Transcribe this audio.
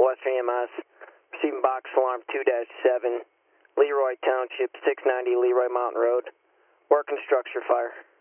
Western EMS, receiving box alarm 2-7, Leroy Township, 690 Leroy Mountain Road. Working structure fire.